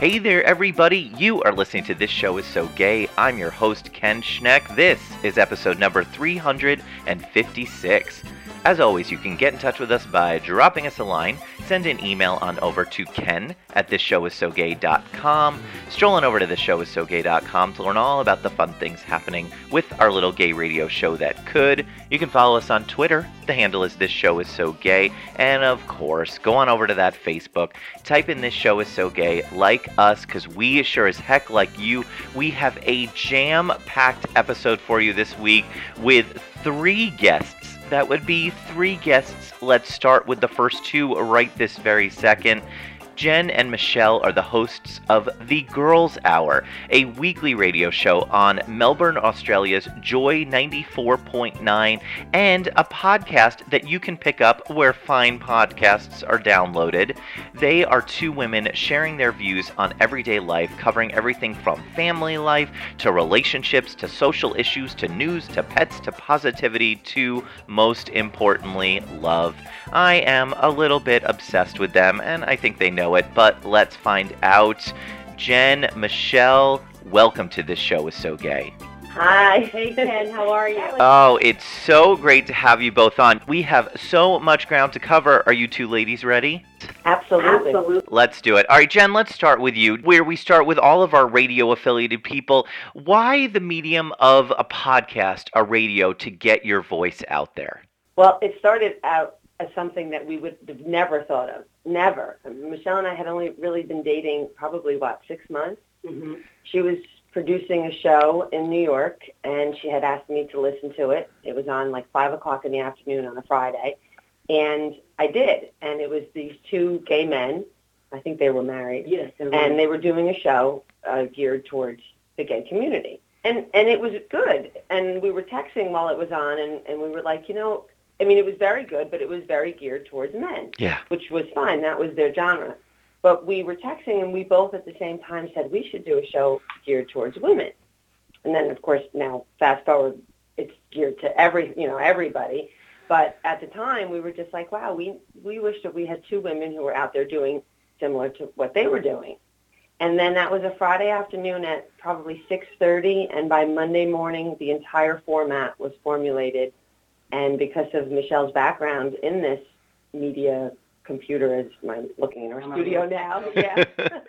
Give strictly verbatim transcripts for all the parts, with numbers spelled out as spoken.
Hey there, everybody. You are listening to This Show Is So Gay. I'm your host, Ken Schneck. This is episode number three hundred fifty-six. As always, you can get in touch with us by dropping us a line. Send an email on over to ken at this show is so gay dot com. Stroll on over to this show is so gay dot com to learn all about the fun things happening with our little gay radio show that could. You can follow us on Twitter. The handle is This Show Is So Gay. And of course, go on over to that Facebook. Type in This Show Is So Gay. Like us, because we sure as heck like you. We have a jam-packed episode for you this week with three guests. That would be three guests. Let's start with the first two right this very second. Jen and Michelle are the hosts of The Girls Hour, a weekly radio show on Melbourne, Australia's Joy ninety-four point nine, and a podcast that you can pick up where fine podcasts are downloaded. They are two women sharing their views on everyday life, covering everything from family life to relationships to social issues to news to pets to positivity to, most importantly, love. I am a little bit obsessed with them, and I think they know it, but let's find out. Jen, Michelle, welcome to This Show Is So Gay. Hi. Hey, Ken. How are you? Oh, it's so great to have you both on. We have so much ground to cover. Are you two ladies ready? Absolutely. Absolutely. Let's do it. All right, Jen, let's start with you, where we start with all of our radio-affiliated people. Why the medium of a podcast, a radio, to get your voice out there? Well, it started out as something that we would have never thought of. Never. Michelle and I had only really been dating probably, what, six months? Mm-hmm. She was producing a show in New York, and she had asked me to listen to it. It was on like five o'clock in the afternoon on a Friday, and I did. And it was these two gay men. I think they were married. Yes. And they were doing a show uh, geared towards the gay community. And and it was good. And we were texting while it was on, and, and we were like, you know, I mean, it was very good, but it was very geared towards men, yeah, which was fine. That was their genre. But we were texting, and we both at the same time said we should do a show geared towards women. And then, of course, now fast forward, it's geared to every, you know, everybody. But at the time, we were just like, wow, we we wish that we had two women who were out there doing similar to what they were doing. And then that was a Friday afternoon at probably six thirty, and by Monday morning, the entire format was formulated. And because of Michelle's background in this media computer, as I'm looking in our studio now, yeah,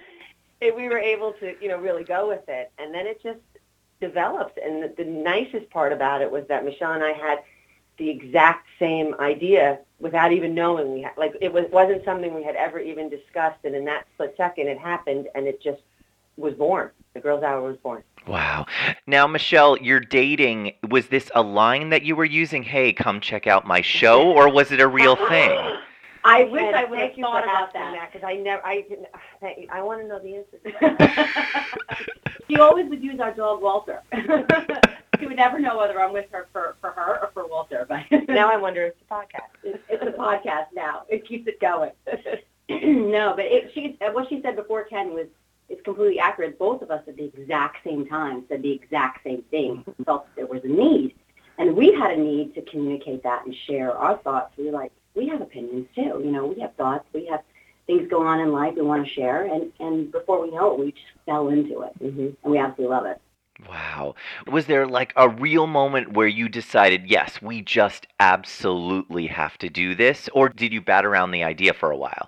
it, we were able to, you know, really go with it. And then it just developed. And the, the nicest part about it was that Michelle and I had the exact same idea without even knowing we had. Like, it was, wasn't something we had ever even discussed. And in that split second, it happened, and it just was born. The Girls Hour was born. Wow. Now, Michelle, you're dating. Was this a line that you were using? Hey, come check out my show, or was it a real thing? I wish I would have thought about that because I never. I didn't. I want to know the answer. She always would use our dog Walter. She would never know whether I'm with her for, for her or for Walter. But now I wonder if it's a podcast. It's, it's a podcast now. It keeps it going. No, but it, she what she said before, Ken, was. It's completely accurate. Both of us at the exact same time said the exact same thing. We felt that there was a need. And we had a need to communicate that and share our thoughts. We were like, we have opinions too. You know, we have thoughts. We have things going on in life we want to share. And, and before we know it, we just fell into it. Mm-hmm. And we absolutely love it. Wow. Was there like a real moment where you decided, yes, we just absolutely have to do this? Or did you bat around the idea for a while?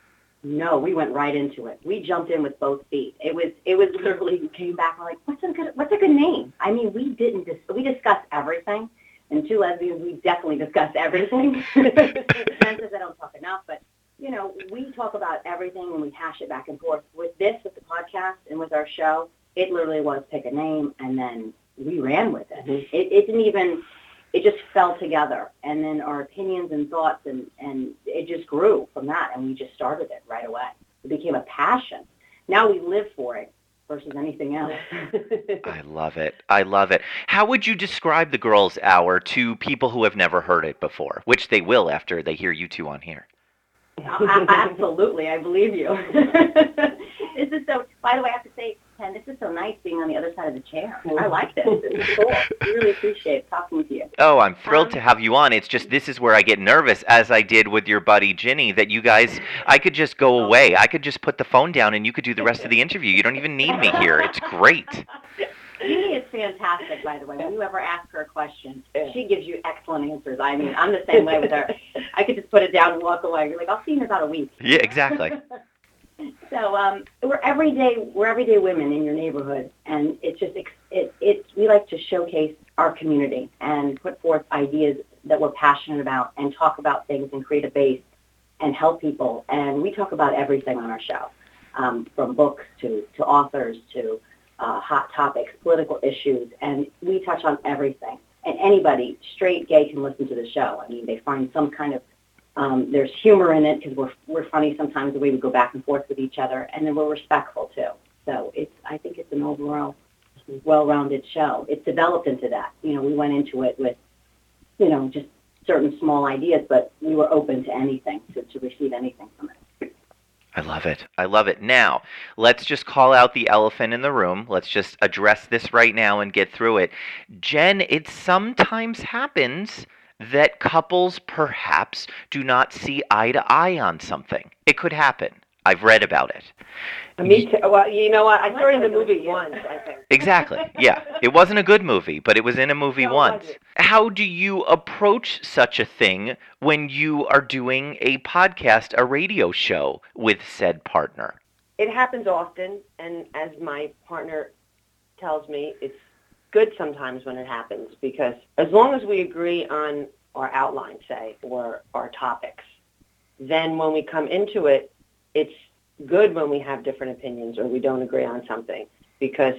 No, we went right into it. We jumped in with both feet. It was it was literally, we came back and we're like, what's a good what's a good name? I mean, we didn't dis- we discussed everything. And two lesbians, we definitely discussed everything. Sometimes I don't talk enough, but you know, we talk about everything and we hash it back and forth. With this, with the podcast and with our show, it literally was pick a name and then we ran with it. Mm-hmm. It, it didn't even. It just fell together, and then our opinions and thoughts, and, and it just grew from that, and we just started it right away. It became a passion. Now we live for it versus anything else. I love it. I love it. How would you describe the Girls Hour to people who have never heard it before, which they will after they hear you two on here? Absolutely, I believe you. This is so, by the way, I have to say, Ken, this is so nice. nice being on the other side of the chair. I like this. This is cool. I really appreciate talking with you. Oh, I'm thrilled Um, to have you on. It's just this is where I get nervous, as I did with your buddy Ginny, that you guys, I could just go away. I could just put the phone down and you could do the rest of the interview. You don't even need me here. It's great. Jeannie is fantastic, by the way. When you ever ask her a question, she gives you excellent answers. I mean, I'm the same way with her. I could just put it down and walk away. You're like, I'll see you in about a week. Yeah, exactly. So um, we're everyday we're everyday women in your neighborhood, and it's just it it we like to showcase our community and put forth ideas that we're passionate about and talk about things and create a base and help people. And we talk about everything on our show, um, from books to to authors to uh, hot topics, political issues, and we touch on everything. And anybody, straight, gay, can listen to the show. I mean, they find some kind of Um, there's humor in it because we're we're funny sometimes the way we go back and forth with each other, and then we're respectful too. So it's I think it's an overall well-rounded show. It's developed into that. You know, we went into it with, you know, just certain small ideas, but we were open to anything, to, to receive anything from it. I love it. I love it. Now, let's just call out the elephant in the room. Let's just address this right now and get through it. Jen, it sometimes happens that couples perhaps do not see eye to eye on something. It could happen. I've read about it. Me too. Well, you know what? I saw it in the movie once, I think. Exactly. Yeah. It wasn't a good movie, but it was in a movie No, it once. wasn't. How do you approach such a thing when you are doing a podcast, a radio show with said partner? It happens often, and as my partner tells me, it's good sometimes when it happens, because as long as we agree on our outline, say, or our topics, then when we come into it, it's good when we have different opinions or we don't agree on something, because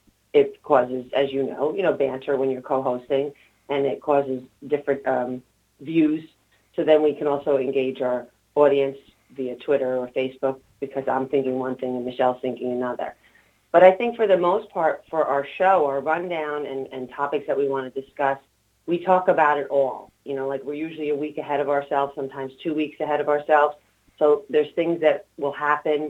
it causes, as you know, you know, banter when you're co-hosting, and it causes different um, views. So then we can also engage our audience via Twitter or Facebook, because I'm thinking one thing and Michelle's thinking another. But I think for the most part, for our show, our rundown and, and topics that we want to discuss, we talk about it all. You know, like we're usually a week ahead of ourselves, sometimes two weeks ahead of ourselves. So there's things that will happen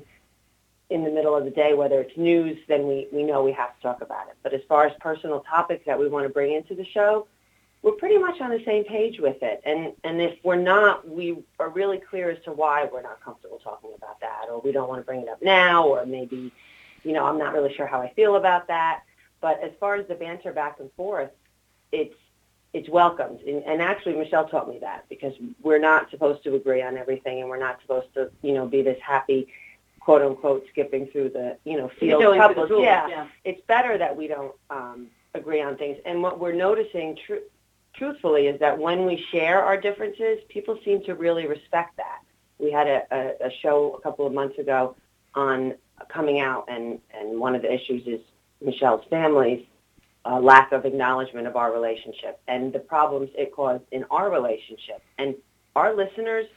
in the middle of the day, whether it's news, then we, we know we have to talk about it. But as far as personal topics that we want to bring into the show, we're pretty much on the same page with it. And and if we're not, we are really clear as to why we're not comfortable talking about that, or we don't want to bring it up now, or maybe, you know, I'm not really sure how I feel about that. But as far as the banter back and forth, it's it's welcomed. And, and actually, Michelle taught me that, because we're not supposed to agree on everything, and we're not supposed to, you know, be this happy, quote unquote, skipping through the, you know, field couples. Yeah. yeah, it's better that we don't um, agree on things. And what we're noticing, tr- truthfully, is that when we share our differences, people seem to really respect that. We had a, a, a show a couple of months ago on coming out, and, and one of the issues is Michelle's family's uh, lack of acknowledgement of our relationship and the problems it caused in our relationship. And our listeners,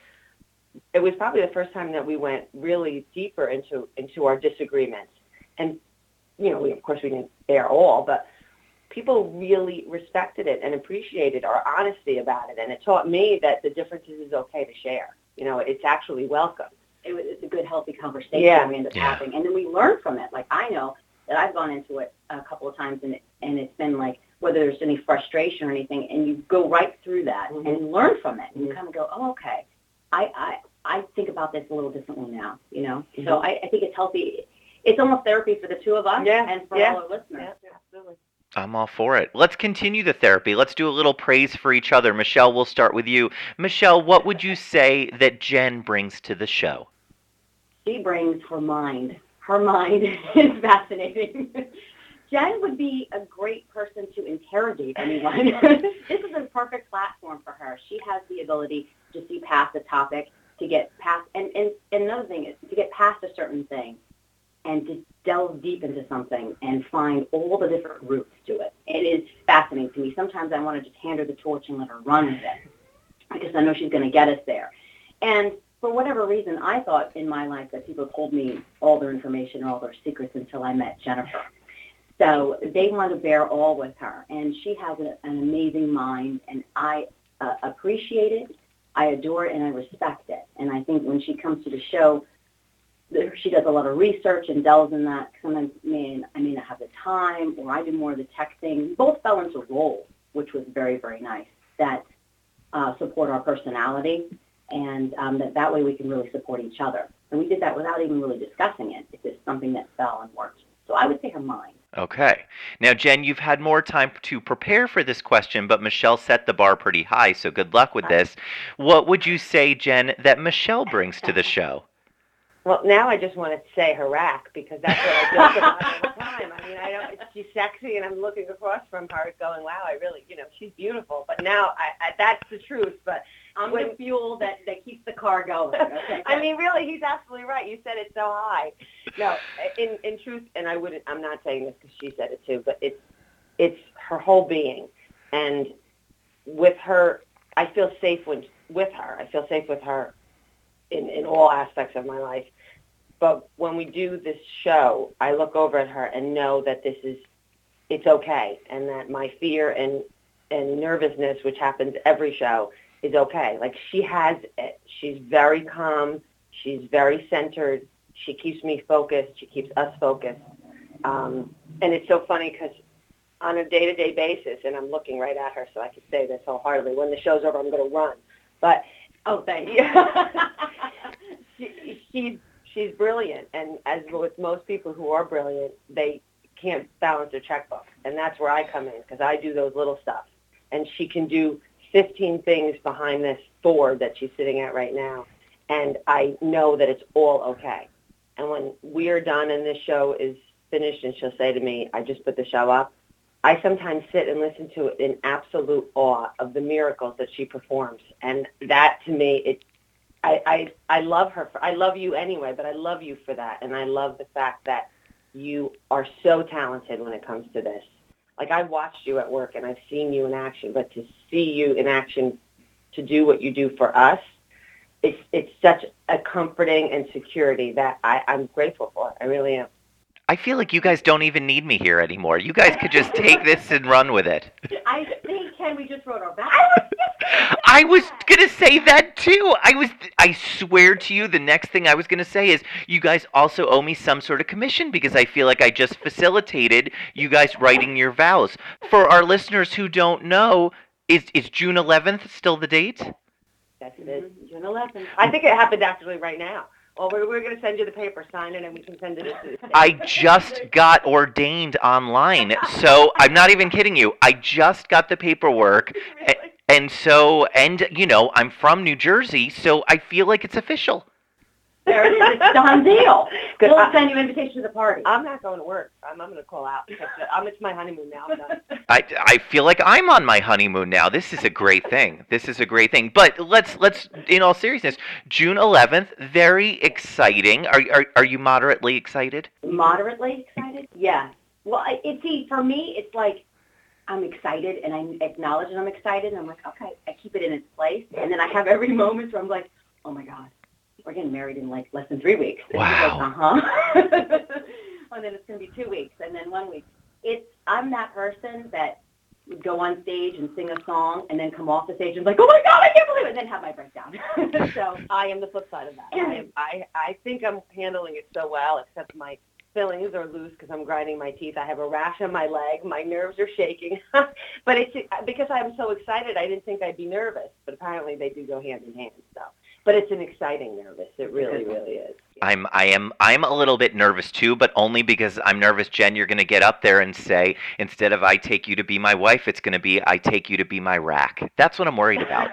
it was probably the first time that we went really deeper into, into our disagreements. And, you know, we, of course, we didn't air all, but people really respected it and appreciated our honesty about it. And it taught me that the differences is okay to share. You know, it's actually welcome. It was, it's a good, healthy conversation Yeah. we ended up Yeah. having. And then we learn from it. Like, I know that I've gone into it a couple of times, and, it, and it's been like, whether there's any frustration or anything, and you go right through that Mhm. and learn from it. And Mhm. you kind of go, oh, okay, I, I, I think about this a little differently now, you know? Mhm. So I, I think it's healthy. It's almost therapy for the two of us Yeah. and for Yeah. all our listeners. Yeah, absolutely. I'm all for it. Let's continue the therapy. Let's do a little praise for each other. Michelle, we'll start with you. Michelle, what would you say that Jen brings to the show? She brings her mind. Her mind is fascinating. Jen would be a great person to interrogate anyone. This is a perfect platform for her. She has the ability to see past a topic, to get past, and, and, and another thing is to get past a certain thing and to delve deep into something and find all the different routes to it. It is fascinating to me. Sometimes I want to just hand her the torch and let her run with it, because I know she's going to get us there. And for whatever reason, I thought in my life that people told me all their information, all their secrets, until I met Jennifer. So they want to bear all with her, and she has a, an amazing mind, and I uh, appreciate it, I adore it, and I respect it. And I think when she comes to the show, she does a lot of research and delves in that. Sometimes may, I may not have the time, or I did more of the texting. Both fell into roles, which was very, very nice, that uh, support our personality, and um, that, that way we can really support each other. And we did that without even really discussing it. It's just something that fell and worked. So I would say her mind. Okay. Now, Jen, you've had more time to prepare for this question, but Michelle set the bar pretty high, so good luck with this. What would you say, Jen, that Michelle brings to the show? Well, now I just want to say Harak, because that's what I joke about all the time. I mean, I don't. She's sexy, and I'm looking across from her, going, "Wow, I really, you know, she's beautiful." But now, I, I, that's the truth. But I'm when, the fuel that, that keeps the car going. Okay, I mean, really, he's absolutely right. You said it so high. No, in in truth, and I wouldn't. I'm not saying this because she said it too, but it's it's her whole being, and with her, I feel safe when with her. I feel safe with her in in all aspects of my life. But when we do this show, I look over at her and know that this is, it's okay, and that my fear and and nervousness, which happens every show, is okay. Like, she has it. She's very calm. She's very centered. She keeps me focused. She keeps us focused. Um, and it's so funny because on a day-to-day basis, and I'm looking right at her so I can say this wholeheartedly, when the show's over, I'm going to run. But, oh, thank you. she, she's She's brilliant, and as with most people who are brilliant, they can't balance their checkbook, and that's where I come in, because I do those little stuff, and she can do fifteen things behind this board that she's sitting at right now, and I know that it's all okay. And when we are done and this show is finished and she'll say to me, "I just put the show up," I sometimes sit and listen to it in absolute awe of the miracles that she performs, and that, to me, it I, I I love her. For, I love you anyway, but I love you for that. And I love the fact that you are so talented when it comes to this. Like, I watched you at work and I've seen you in action, but to see you in action, to do what you do for us, it's it's such a comforting and security that I, I'm grateful for. I really am. I feel like you guys don't even need me here anymore. You guys could just take this and run with it. I think, Ken, we just wrote our back. I was going to say that too. I was I swear to you, the next thing I was going to say is you guys also owe me some sort of commission, because I feel like I just facilitated you guys writing your vows. For our listeners who don't know, is is June eleventh still the date? That's it, June eleventh. I think it happened actually right now. Well, we're, we're going to send you the paper, sign it, and we can send it to the I just got ordained online, so I'm not even kidding you. I just got the paperwork, really? and, and so, and, you know, I'm from New Jersey, so I feel like it's official. There it is. It's done deal. Good. We'll send you an invitation to the party. I'm not going to work. I'm, I'm going to call out. I'm, it's my honeymoon now. I'm done. I, I feel like I'm on my honeymoon now. This is a great thing. This is a great thing. But let's, let's in all seriousness, June eleventh, very exciting. Are, are, are you moderately excited? Moderately excited? Yeah. Well, I, it, see, for me, it's like I'm excited, and I acknowledge that I'm excited, and I'm like, okay, I keep it in its place. And then I have every moment where I'm like, oh, my God. We're getting married in like less than three weeks. And wow. Like, uh-huh. And then it's going to be two weeks and then one week. It's, I'm that person that would go on stage and sing a song and then come off the stage and be like, oh my God, I can't believe it, and then have my breakdown. So I am the flip side of that. I, am, I, I think I'm handling it so well, except my fillings are loose because I'm grinding my teeth. I have a rash on my leg. My nerves are shaking. But it's because I'm so excited, I didn't think I'd be nervous. But apparently they do go hand in hand. So. But it's an exciting nervous. It really, really is. Yeah. I'm, I am, I'm a little bit nervous too, but only because I'm nervous, Jen, you're going to get up there and say, instead of "I take you to be my wife," it's going to be "I take you to be my rack." That's what I'm worried about.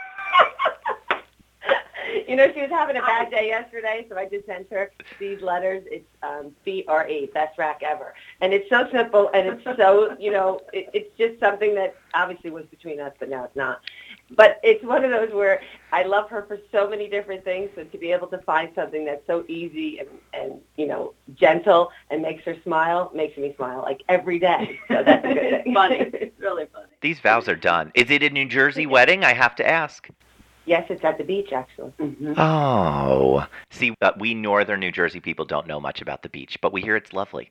You know, she was having a bad day yesterday, so I just sent her these letters. It's um, B R E, best rack ever. And it's so simple, and it's so, you know, it, it's just something that obviously was between us, but now it's not. But it's one of those where I love her for so many different things, so to be able to find something that's so easy and, and you know, gentle and makes her smile, makes me smile, like, every day. So that's a good thing. It's funny. It's really funny. These vows are done. Is it a New Jersey wedding? I have to ask. Yes, it's at the beach, actually. Mm-hmm. Oh. See, uh, we northern New Jersey people don't know much about the beach, but we hear it's lovely.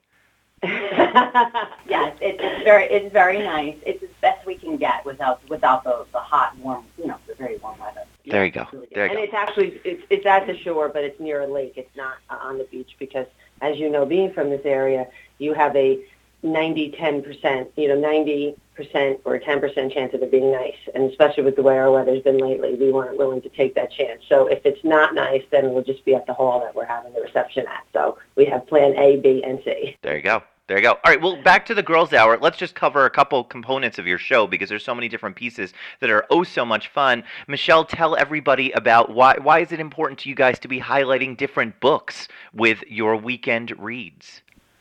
Yes, it's, it's very it's very nice. It's as best we can get without without the, the hot and warm, you know, the very warm weather. Yeah, there you go. Really there you and go. it's actually it's it's at the shore, but it's near a lake. It's not uh, on the beach because, as you know, being from this area, you have a ninety ten percent, you know, ninety percent or ten percent chance of it being nice. And especially with the way our weather's been lately, we weren't willing to take that chance. So if it's not nice, then we'll just be at the hall that we're having the reception at. So we have plan A, B, and C. There you go. There you go. All right, well, back to the Girls Hour. Let's just cover a couple components of your show because there's so many different pieces that are oh so much fun. Michelle, tell everybody about why why is it important to you guys to be highlighting different books with your weekend reads?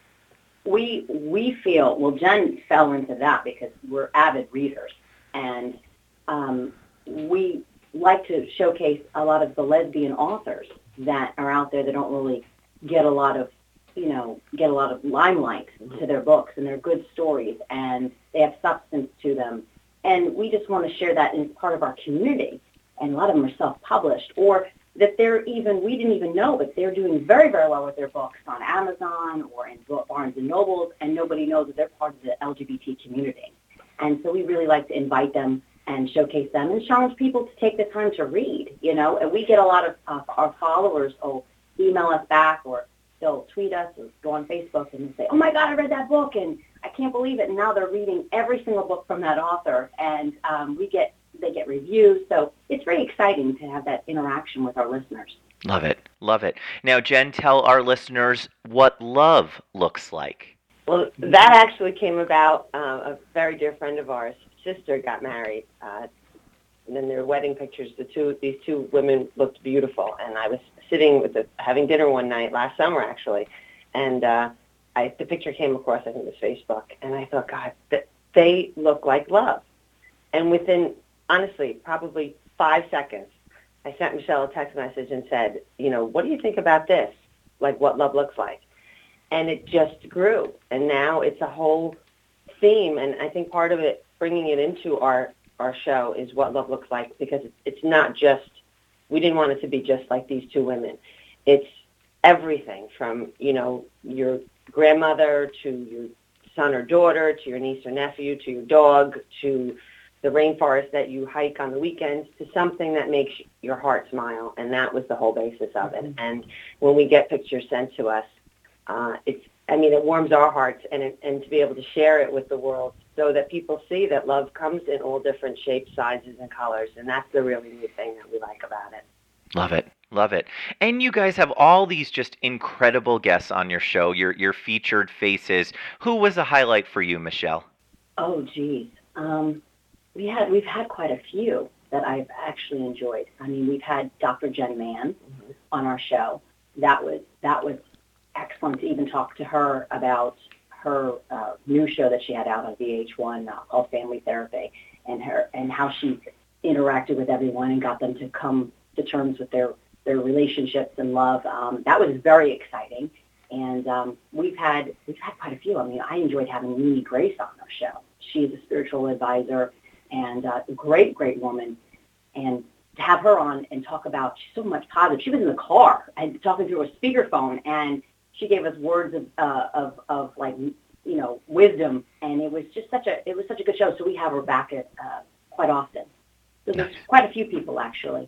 We we feel, well, Jen fell into that because we're avid readers, and um, we like to showcase a lot of the lesbian authors that are out there that don't really get a lot of you know, get a lot of limelight to their books, and they're good stories, and they have substance to them. And we just want to share that as part of our community. And a lot of them are self-published, or that they're even, we didn't even know, but they're doing very, very well with their books on Amazon or in Barnes and Nobles, and nobody knows that they're part of the L G B T community. And so we really like to invite them and showcase them and challenge people to take the time to read, you know. And we get a lot of uh, our followers will email us back, or they'll tweet us or go on Facebook and say, oh, my God, I read that book, and I can't believe it. And now they're reading every single book from that author, and um, we get they get reviews. So it's very exciting to have that interaction with our listeners. Love it. Love it. Now, Jen, tell our listeners what love looks like. Well, that actually came about. Uh, a very dear friend of ours' sister got married. Uh, and in their wedding pictures, the two these two women looked beautiful. And I was sitting with the, having dinner one night last summer, actually, and uh, I, the picture came across, I think it was Facebook, and I thought, God, that they look like love. And within, honestly, probably five seconds, I sent Michelle a text message and said, you know, what do you think about this? Like what love looks like. And it just grew. And now it's a whole theme. And I think part of it, bringing it into our, our show, is what love looks like, because it's not just, we didn't want it to be just like these two women. It's everything from, you know, your grandmother to your son or daughter to your niece or nephew to your dog to the rainforest that you hike on the weekends to something that makes your heart smile. And that was the whole basis of it. Mm-hmm. And when we get pictures sent to us, uh, it's, I mean, it warms our hearts, and it, and to be able to share it with the world so that people see that love comes in all different shapes, sizes, and colors. And that's the really neat thing that we like about it. Love it. Love it. And you guys have all these just incredible guests on your show, your your featured faces. Who was a highlight for you, Michelle? Oh, geez. Um, we had, we've had quite a few that I've actually enjoyed. I mean, we've had Doctor Jen Mann mm-hmm. on our show. That was, that was excellent to even talk to her about her uh, new show that she had out on V H one uh, called Family Therapy, and her and how she interacted with everyone and got them to come to terms with their, their relationships and love. Um, that was very exciting. And um, we've had we've had quite a few. I mean, I enjoyed having Mimi Grace on our show. She's a spiritual advisor and uh, a great, great woman. And to have her on and talk about, she's so much positive. She was in the car and talking through a speakerphone, and she gave us words of, uh, of, of like, you know, wisdom. And it was just such a, it was such a good show. So we have her back at uh, quite often. So there's quite a few people, actually.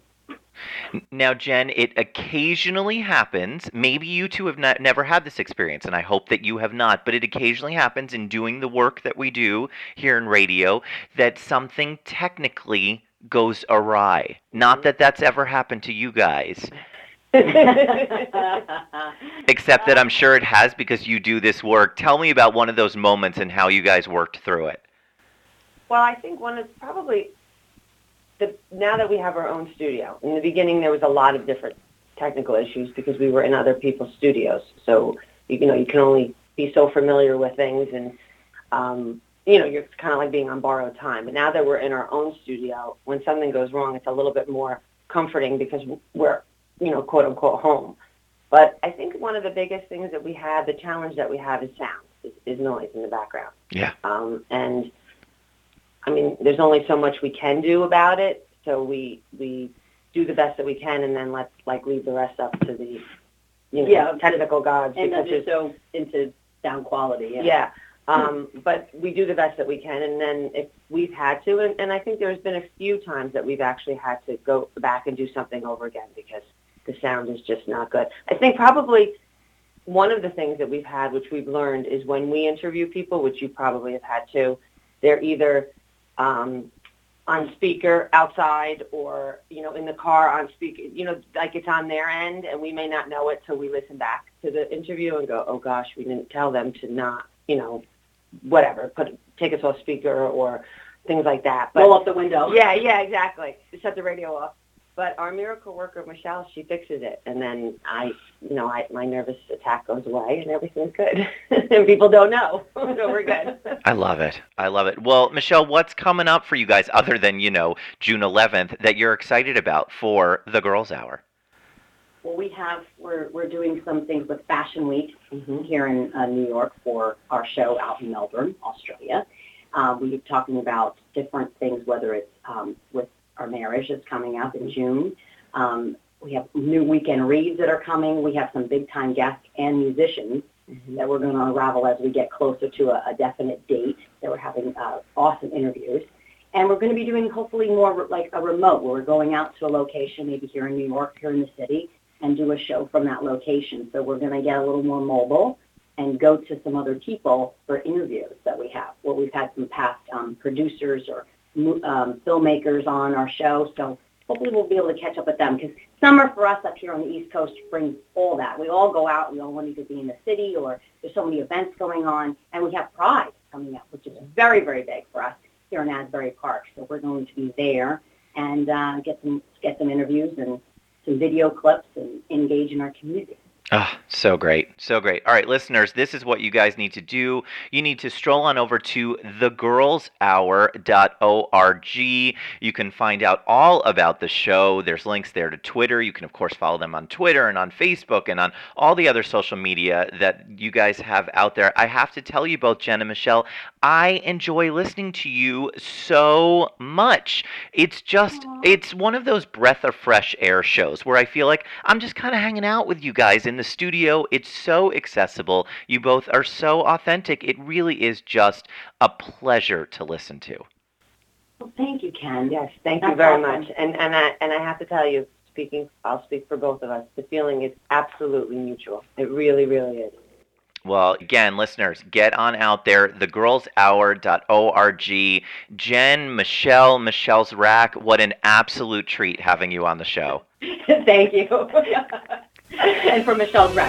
Now, Jen, it occasionally happens, maybe you two have not, never had this experience, and I hope that you have not, but it occasionally happens in doing the work that we do here in radio that something technically goes awry. Not that that's ever happened to you guys. Except that I'm sure it has, because you do this work. Tell me about one of those moments and how you guys worked through it. Well, I think one is probably... The, now that we have our own studio, in the beginning there was a lot of different technical issues because we were in other people's studios. So, you, you know, you can only be so familiar with things, and, um, you know, you're kind of like being on borrowed time. But now that we're in our own studio, when something goes wrong, it's a little bit more comforting because we're, you know, quote unquote home. But I think one of the biggest things that we have, the challenge that we have is sound, is, is noise in the background. Yeah. Um, and I mean, there's only so much we can do about it, so we we do the best that we can, and then let's like leave the rest up to the you know yeah, technical gods. And not just so into sound quality. Yeah. Yeah. Um, but we do the best that we can, and then if we've had to, and, and I think there's been a few times that we've actually had to go back and do something over again because the sound is just not good. I think probably one of the things that we've had, which we've learned, is when we interview people, which you probably have had too, they're either um, on speaker outside or, you know, in the car on speaker, you know, like it's on their end, and we may not know it till we listen back to the interview and go, oh, gosh, we didn't tell them to not, you know, whatever, put take us off speaker or things like that. But, roll up the window. Yeah, yeah, exactly. Shut the radio off. But our miracle worker, Michelle, she fixes it. And then I, you know, I, my nervous attack goes away and everything's good. And people don't know. So we're good. I love it. I love it. Well, Michelle, what's coming up for you guys other than, you know, June eleventh that you're excited about for the Girls Hour? Well, we have, we're, we're doing some things with Fashion Week mm-hmm. here in uh, New York for our show out in Melbourne, Australia. Uh, we're talking about different things, whether it's um, with our marriage that's coming up in June. Um, we have new weekend reads that are coming. We have some big-time guests and musicians mm-hmm. that we're going to unravel as we get closer to a, a definite date. That we're having uh, awesome interviews. And we're going to be doing hopefully more like a remote, where we're going out to a location, maybe here in New York, here in the city, and do a show from that location. So we're going to get a little more mobile and go to some other people for interviews that we have, where we've had some past um, producers or Um, filmmakers on our show, so hopefully we'll be able to catch up with them, because summer for us up here on the East Coast brings all that. We all go out, we all want to be in the city, or there's so many events going on, and we have Pride coming up, which is very, very big for us here in Asbury Park. So we're going to be there and uh, get some get some interviews and some video clips and engage in our community. Oh, so great. So great. All right, listeners, this is what you guys need to do. You need to stroll on over to the girls hour dot org. You can find out all about the show. There's links there to Twitter. You can, of course, follow them on Twitter and on Facebook and on all the other social media that you guys have out there. I have to tell you both, Jen and Michelle, I enjoy listening to you so much. It's just, Aww. It's one of those breath of fresh air shows where I feel like I'm just kind of hanging out with you guys in the studio. It's so accessible. You both are so authentic. It really is just a pleasure to listen to. Well, thank you, Ken. Yes, thank That's you very awesome. much. And and I and I have to tell you, speaking, I'll speak for both of us. The feeling is absolutely mutual. It really, really is. Well, again, listeners, get on out there, the girls hour dot org. Jen, Michelle, Michelle's Rack, what an absolute treat having you on the show. Thank you. And for Michelle's Rack.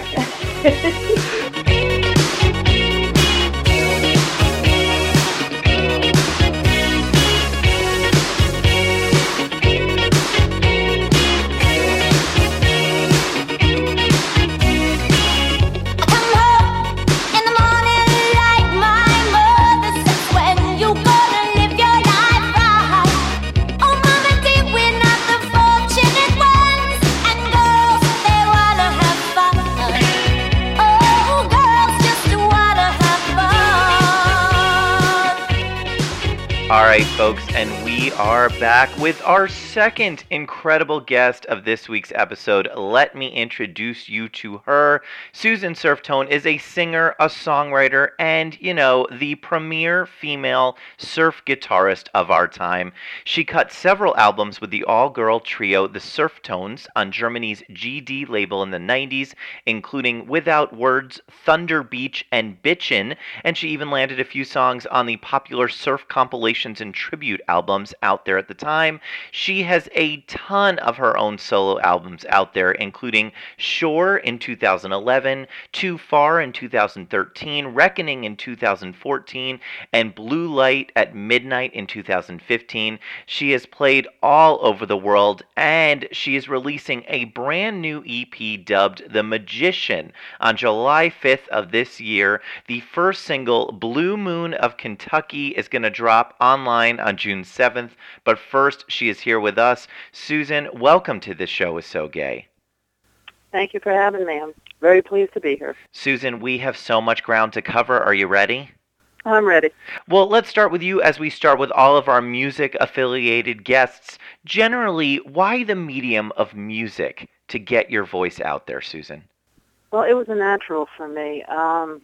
All right, folks, and we are back with our second incredible guest of this week's episode. Let me introduce you to her. Susan Surftone is a singer, a songwriter, and, you know, the premier female surf guitarist of our time. She cut several albums with the all-girl trio The Surftones on Germany's G D label in the nineties, including Without Words, Thunder Beach, and Bitchin', and she even landed a few songs on the popular surf compilation and tribute albums out there at the time. She has a ton of her own solo albums out there, including Shore in two thousand eleven, Too Far in two thousand thirteen, Reckoning in two thousand fourteen, and Blue Light at Midnight in two thousand fifteen. She has played all over the world, and she is releasing a brand new E P dubbed The Magician on July fifth of this year. The first single, Blue Moon of Kentucky, is going to drop online on June seventh, but first she is here with us. Susan, welcome to This Show Is So Gay. Thank you for having me. I'm very pleased to be here. Susan, we have so much ground to cover. Are you ready? I'm ready. Well, let's start with you as we start with all of our music-affiliated guests. Generally, why the medium of music to get your voice out there, Susan? Well, it was a natural for me. Um,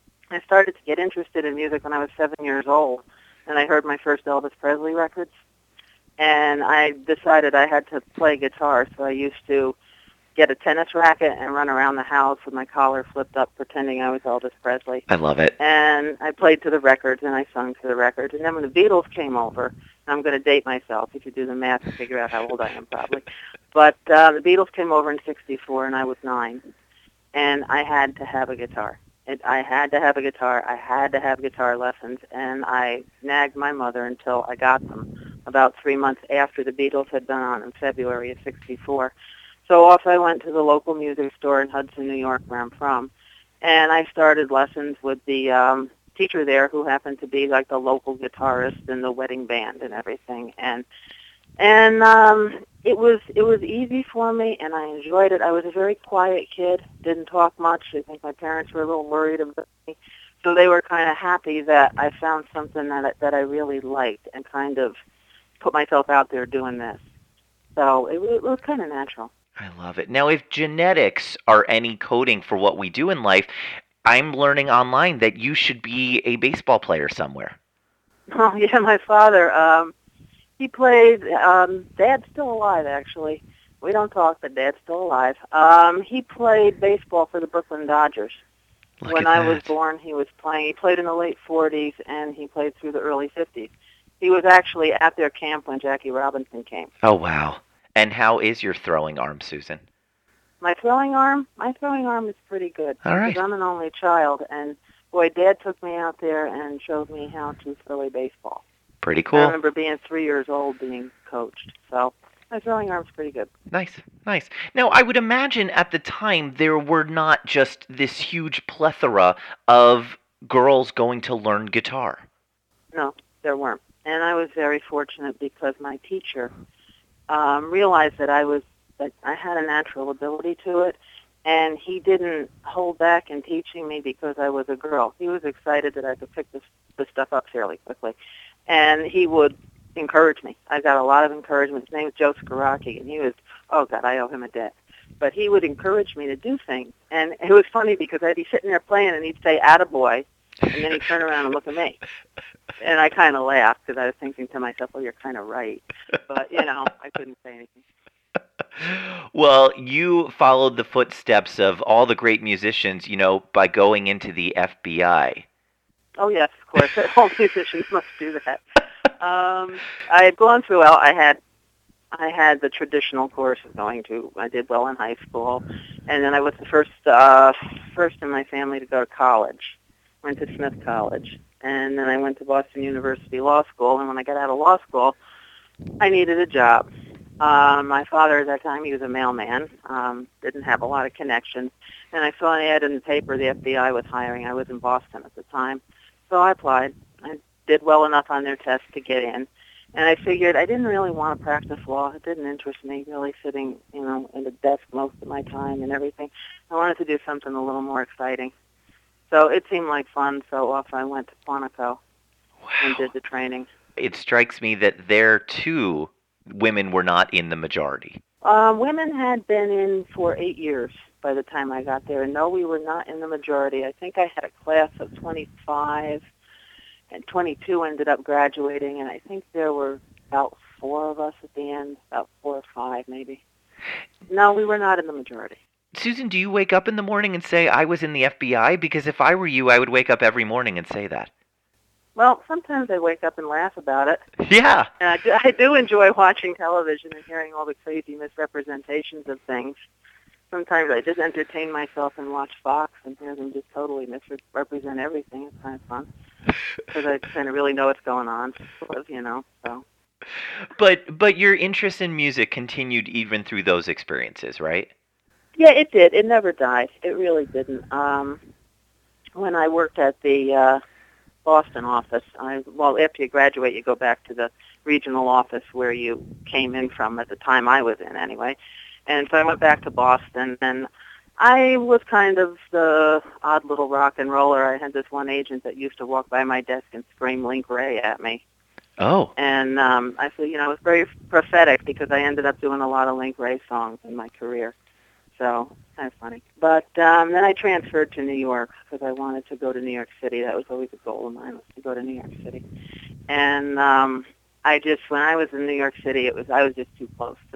I started to get interested in music when I was seven years old. And I heard my first Elvis Presley records, and I decided I had to play guitar, so I used to get a tennis racket and run around the house with my collar flipped up pretending I was Elvis Presley. I love it. And I played to the records and I sung to the records. And then when the Beatles came over, and I'm going to date myself if you do the math and figure out how old I am probably, but uh, the Beatles came over in sixty-four and I was nine. And I had to have a guitar. It, I had to have a guitar. I had to have guitar lessons. And I nagged my mother until I got them about three months after the Beatles had been on in February of sixty-four. So off I went to the local music store in Hudson, New York, where I'm from, and I started lessons with the um, teacher there, who happened to be like the local guitarist in the wedding band and everything. And and um, it was it was easy for me, and I enjoyed it. I was a very quiet kid, didn't talk much. I think my parents were a little worried about me, so they were kind of happy that I found something that I, that I really liked and kind of put myself out there doing this. So it, it was kind of natural. I love it. Now, if genetics are any coding for what we do in life, I'm learning online that you should be a baseball player somewhere. Oh, yeah, my father, um, he played, um, Dad's still alive, actually. We don't talk, but Dad's still alive. Um, he played baseball for the Brooklyn Dodgers. Look when at I was that. born, he was playing. He played in the late forties, and he played through the early fifties. He was actually at their camp when Jackie Robinson came. Oh, wow. And how is your throwing arm, Susan? My throwing arm? My throwing arm is pretty good. All right. Because I'm an only child, and, boy, Dad took me out there and showed me how to throw a baseball. Pretty I cool. remember being three years old being coached. So my throwing arm's pretty good. Nice, nice. Now, I would imagine at the time there were not just this huge plethora of girls going to learn guitar. No, there weren't. And I was very fortunate because my teacher um, realized that I was that I had a natural ability to it, and he didn't hold back in teaching me because I was a girl. He was excited that I could pick this, this stuff up fairly quickly, and he would encourage me. I got a lot of encouragement. His name was Joe Skaraki, and he was, oh, God, I owe him a debt. But he would encourage me to do things, and it was funny because I'd be sitting there playing, and he'd say, attaboy, and then he'd turn around and look at me. And I kind of laughed because I was thinking to myself, well, you're kind of right. But, you know, I couldn't say anything. Well, you followed the footsteps of all the great musicians, you know, by going into the F B I. Oh, yes, of course. All musicians must do that. Um, I had gone through, well, I had I had the traditional course of going to, I did well in high school, and then I was the first, uh, first in my family to go to college. Went to Smith College. And then I went to Boston University Law School, and when I got out of law school, I needed a job. Um, my father at that time, he was a mailman, um, didn't have a lot of connections, and I saw an ad in the paper the F B I was hiring. I was in Boston at the time, so I applied. I did well enough on their test to get in, and I figured I didn't really want to practice law. It didn't interest me, really sitting, you know, at a desk most of my time and everything. I wanted to do something a little more exciting. So it seemed like fun, so off I went to Quantico Wow. and did the training. It strikes me that there, too, women were not in the majority. Uh, women had been in for eight years by the time I got there. And no, we were not in the majority. I think I had a class of twenty-five, and twenty-two ended up graduating, and I think there were about four of us at the end, about four or five maybe. No, we were not in the majority. Susan, do you wake up in the morning and say, I was in the F B I? Because if I were you, I would wake up every morning and say that. Well, sometimes I wake up and laugh about it. Yeah. And I do, I do enjoy watching television and hearing all the crazy misrepresentations of things. Sometimes I just entertain myself and watch Fox and hear them just totally misrepresent everything. It's kind of fun because I kind of really know what's going on, sort of, you know. So. But but your interest in music continued even through those experiences, right? Yeah, it did. It never died. It really didn't. Um, when I worked at the uh, Boston office, I, well, after you graduate, you go back to the regional office where you came in from at the time I was in, anyway. And so I went back to Boston, and I was kind of the odd little rock and roller. I had this one agent that used to walk by my desk and scream Link Ray at me. Oh. And um, I feel, you know, it was very prophetic because I ended up doing a lot of Link Ray songs in my career. So, kind of funny. But um, then I transferred to New York because I wanted to go to New York City. That was always a goal of mine, was to go to New York City. And um, I just, when I was in New York City, it was I was just too close to the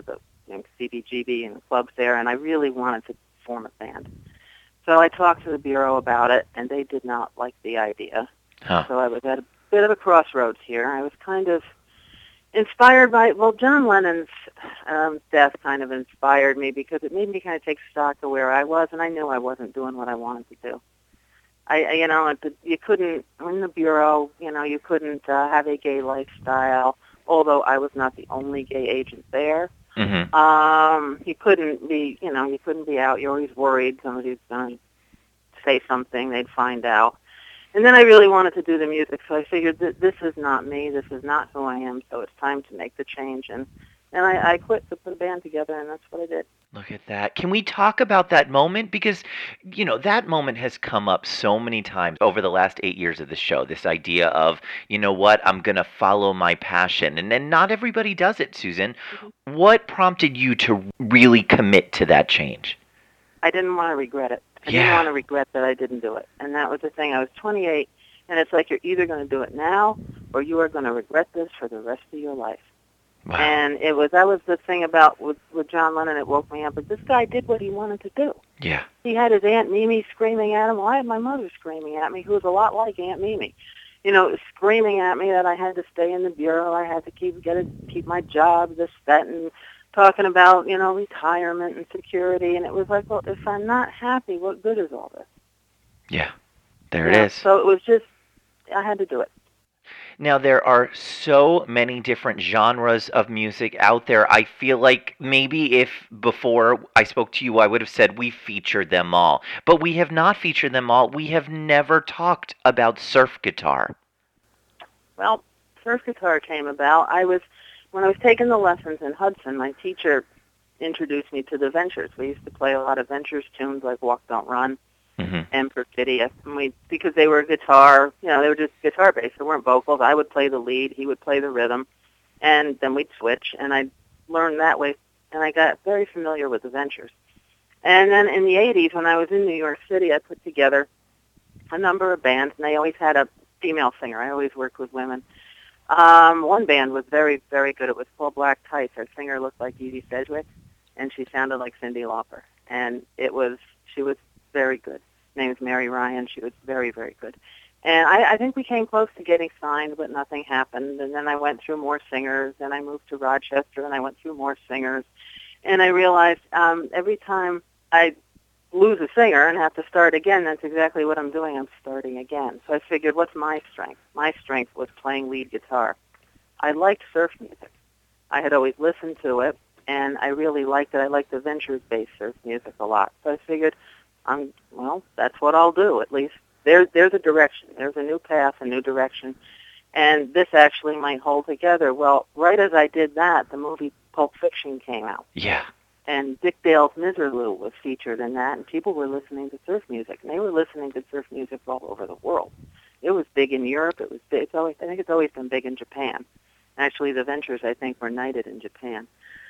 know, C B G B and the clubs there, and I really wanted to form a band. So I talked to the Bureau about it, and they did not like the idea. Huh. So I was at a bit of a crossroads here. I was kind of inspired by, well, John Lennon's um, death kind of inspired me because it made me kind of take stock of where I was, and I knew I wasn't doing what I wanted to do. I, I you know, at the, you couldn't, in the Bureau, you know, you couldn't uh, have a gay lifestyle, although I was not the only gay agent there. Mm-hmm. Um, you couldn't be, you know, you couldn't be out. You're always worried somebody's going to say something, they'd find out. And then I really wanted to do the music, so I figured that this is not me, this is not who I am, so it's time to make the change. And, and I, I quit to put a band together, and that's what I did. Look at that. Can we talk about that moment? Because, you know, that moment has come up so many times over the last eight years of the show, this idea of, you know what, I'm going to follow my passion. And then not everybody does it, Susan. Mm-hmm. What prompted you to really commit to that change? I didn't want to regret it. I yeah. didn't want to regret that I didn't do it. And that was the thing. I was twenty-eight, and it's like you're either going to do it now or you are going to regret this for the rest of your life. Wow. And it was that was the thing about with, with John Lennon. It woke me up. But this guy did what he wanted to do. Yeah. He had his Aunt Mimi screaming at him. Well, I had my mother screaming at me, who was a lot like Aunt Mimi. You know, screaming at me that I had to stay in the Bureau. I had to keep get a, keep my job, this, that, and talking about, you know, retirement and security. And it was like, well, if I'm not happy, what good is all this? Yeah. There yeah. it is. So it was just, I had to do it. Now, there are so many different genres of music out there. I feel like maybe if before I spoke to you, I would have said we featured them all. But we have not featured them all. We have never talked about surf guitar. Well, surf guitar came about. I was, when I was taking the lessons in Hudson, my teacher introduced me to the Ventures. We used to play a lot of Ventures tunes like Walk, Don't Run. Mm-hmm. And Perfidia, and we, because they were guitar, you know, they were just guitar-based. There weren't vocals. I would play the lead, he would play the rhythm, and then we'd switch, and I learned that way, and I got very familiar with the Ventures. And then in the eighties, when I was in New York City, I put together a number of bands, and they always had a female singer. I always worked with women. Um, one band was very, very good. It was called Black Tights. Our singer looked like Edie Sedgwick, and she sounded like Cyndi Lauper. And it was, she was very good. Her name is Mary Ryan. She was very, very good. And I, I think we came close to getting signed, but nothing happened. And then I went through more singers, and I moved to Rochester, and I went through more singers. And I realized um, every time I lose a singer and have to start again, that's exactly what I'm doing. I'm starting again. So I figured, what's my strength? My strength was playing lead guitar. I liked surf music. I had always listened to it, and I really liked it. I liked the Ventures-based surf music a lot. So I figured, I'm, well, that's what I'll do, at least. There, there's a direction. There's a new path, a new direction. And this actually might hold together. Well, right as I did that, the movie Pulp Fiction came out. Yeah. And Dick Dale's Miserlou was featured in that, and people were listening to surf music. And they were listening to surf music all over the world. It was big in Europe. It was big. It's always, I think it's always been big in Japan. Actually, the Ventures, I think, were knighted in Japan.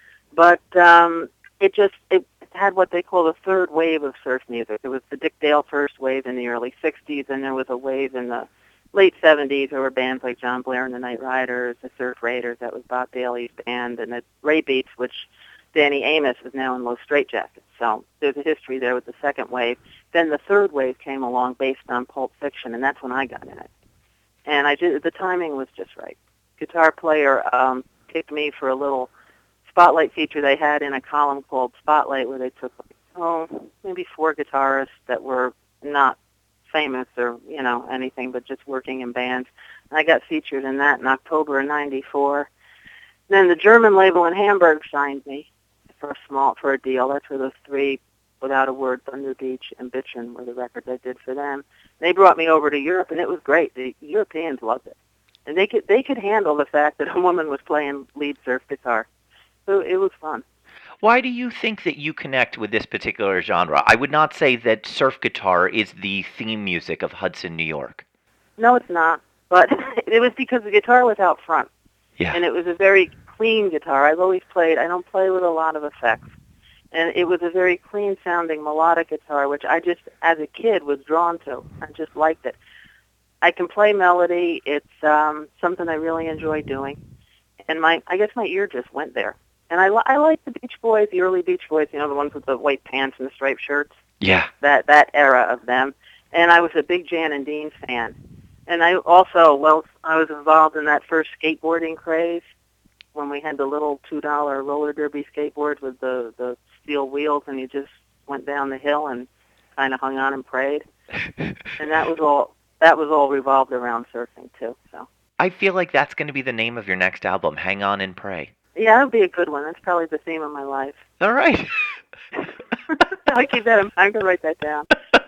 But um, it just, it had what they call the third wave of surf music. There was the Dick Dale first wave in the early sixties, and there was a wave in the late seventies. There were bands like John Blair and the Night Riders, the Surf Raiders, that was Bob Bailey's band, and the Ray Beats, which Danny Amos is now in Low Straitjackets. So there's a history there with the second wave. Then the third wave came along based on Pulp Fiction, and that's when I got in it. And I did, the timing was just right. Guitar player um, picked me for a little spotlight feature they had in a column called Spotlight, where they took, oh, maybe four guitarists that were not famous or, you know, anything, but just working in bands. And I got featured in that in October of ninety-four. Then the German label in Hamburg signed me for a small, for a deal. That's where those three, Without a Word, Thunder Beach, and Bitchin' were the records I did for them. They brought me over to Europe, and it was great. The Europeans loved it. And they could, they could handle the fact that a woman was playing lead surf guitar. So it was fun. Why do you think that you connect with this particular genre? I would not say that surf guitar is the theme music of Hudson, New York. No, it's not. But it was because the guitar was out front. Yeah. And it was a very clean guitar. I've always played, I don't play with a lot of effects. And it was a very clean-sounding melodic guitar, which I just, as a kid, was drawn to. I just liked it. I can play melody. It's um, something I really enjoy doing. And my, I guess my ear just went there. And I, li- I like the Beach Boys, the early Beach Boys, you know, the ones with the white pants and the striped shirts. Yeah. That that era of them. And I was a big Jan and Dean fan. And I also, well, I was involved in that first skateboarding craze when we had the little two dollar roller derby skateboards with the, the steel wheels, and you just went down the hill and kind of hung on and prayed. And that was all that was all revolved around surfing, too. So I feel like that's going to be the name of your next album, Hang On and Pray. Yeah, that would be a good one. That's probably the theme of my life. All right. I keep that in mind. I'm going to write that down.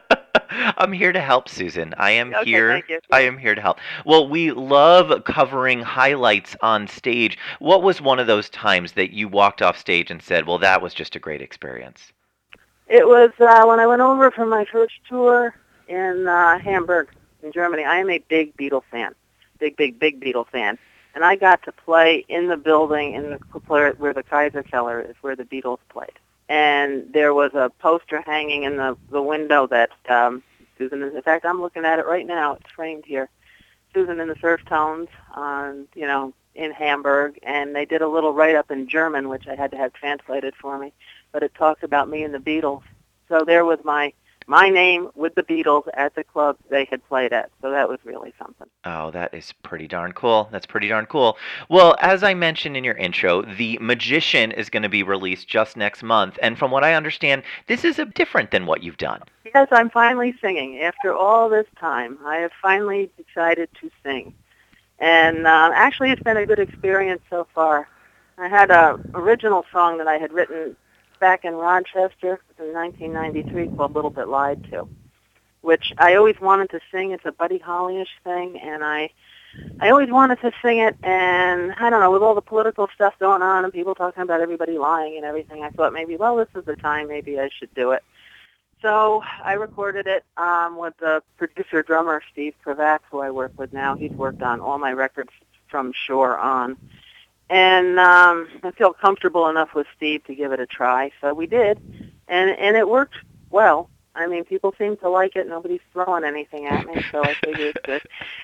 I'm here to help, Susan. I am Okay, here. thank you. I am here to help. Well, we love covering highlights on stage. What was one of those times that you walked off stage and said, well, that was just a great experience? It was uh, when I went over for my first tour in uh, Hamburg, in Germany. I am a big Beatle fan. Big, big, big Beatle fan. And I got to play in the building in the where the Kaiser Keller is, where the Beatles played. And there was a poster hanging in the, the window that um, Susan, in fact, I'm looking at it right now. It's framed here. Susan and the Surf Tones, on, you know, in Hamburg. And they did a little write-up in German, which I had to have translated for me. But it talks about me and the Beatles. So there was my my name with the Beatles at the club they had played at. So that was really something. Oh, that is pretty darn cool. That's pretty darn cool. Well, as I mentioned in your intro, The Magician is going to be released just next month. And from what I understand, this is a different than what you've done. Yes, I'm finally singing. After all this time, I have finally decided to sing. And uh, actually, it's been a good experience so far. I had an original song that I had written back in Rochester in nineteen ninety-three called Little Bit Lied To, which I always wanted to sing. It's a Buddy Holly-ish thing, and I I always wanted to sing it, and I don't know, with all the political stuff going on and people talking about everybody lying and everything, I thought maybe, well, this is the time, maybe I should do it. So I recorded it um, with the producer-drummer, Steve Kravac, who I work with now. He's worked on all my records from Shore on. And um, I feel comfortable enough with Steve to give it a try, so we did, and and it worked well. I mean, people seem to like it. Nobody's throwing anything at me, so I figured it's good.